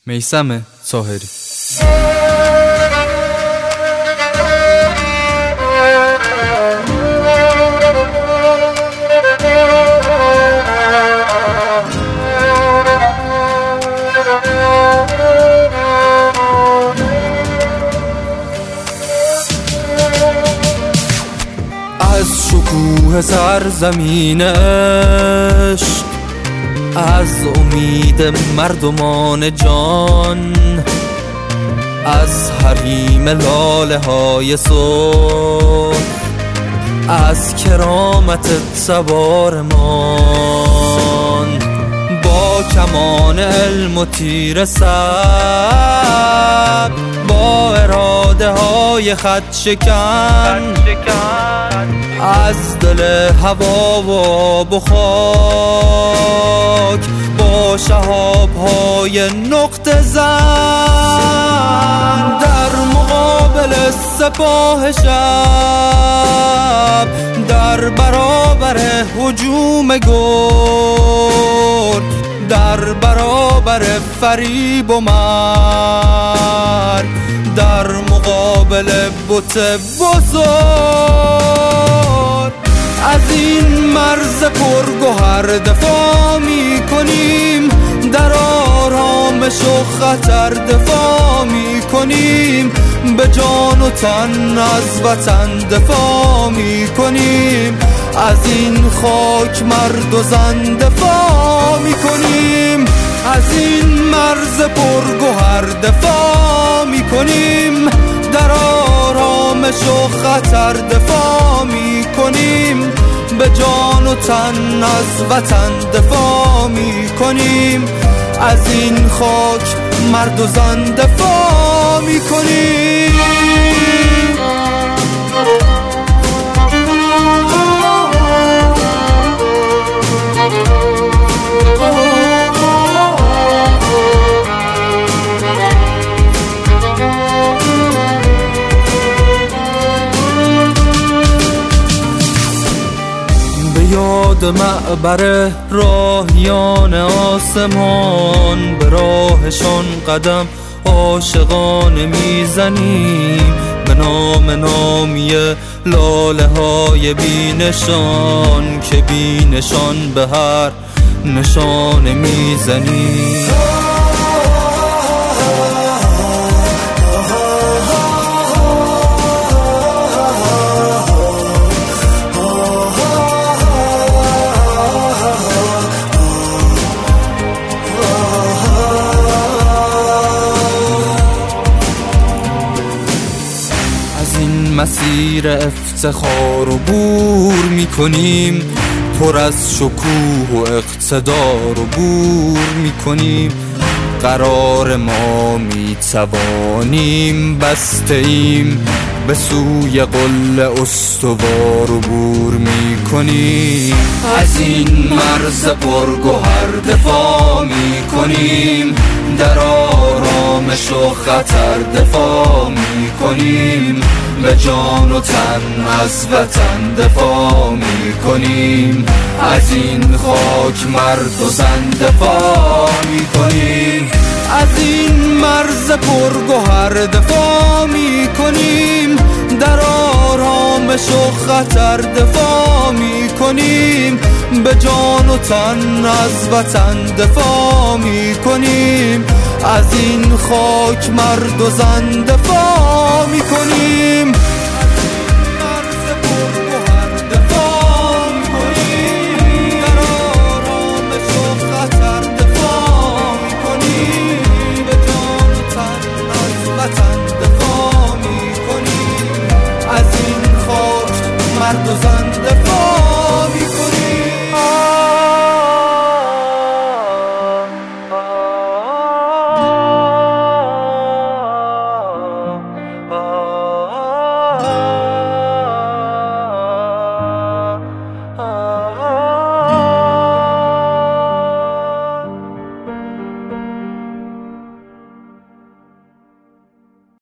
میثم طاهری. از شکوه سرزمین عشق، از امید مردمان جان، از حریم لاله های صبح، از کرامت سوارمان، با کمان علم و تیر صبر، با اراده های خط شکن، از دل هوا و آب و خاک، با شهاب های نقطه زن، در مقابل سپاه شب، در برابر هجوم گرگ، در برابر فریب و مرگ، در مقابل بت بزرگ. از این مرز پرگوهر دفاع می کنیم، در آرامش و خطر دفاع می کنیم، به جان و تن از وطن دفاع می کنیم، از این خاک مرد و زن دفاع می کنیم، از این مرز پرگوهر دفاع می کنیم، در آرامش و خطر دفاع می کنیم، به جان و تن از وطن دفاع می کنیم، از این خاک مرد و زن دفاع می کنیم. یاد معبر راهیان آسمان، به راهشان قدم عاشقانه میزنیم، به نام نامی لاله های بی نشان، که بی نشان به هر نشانه میزنیم. مسیر افتخار و بور می کنیم، پر از شکوه و اقتدار و بور می کنیم، قرار ما می توانیم، بسته ایم به سوی قله استوار و بور می کنیم، از این مرز پرگوهر دفاع می کنیم، در آرامش و خطر دفاع می کنیم، به جان و تن از وطن دفاع می کنیم، از این خاک مرد و زن دفاع می کنیم، از این مرز پرگوهر دفاع می کنیم، در آرامش و خطر دفاع می کنیم، به جان و تن از وطن دفاع می کنیم، از این خاک مرد و زن دفاع می کنیم.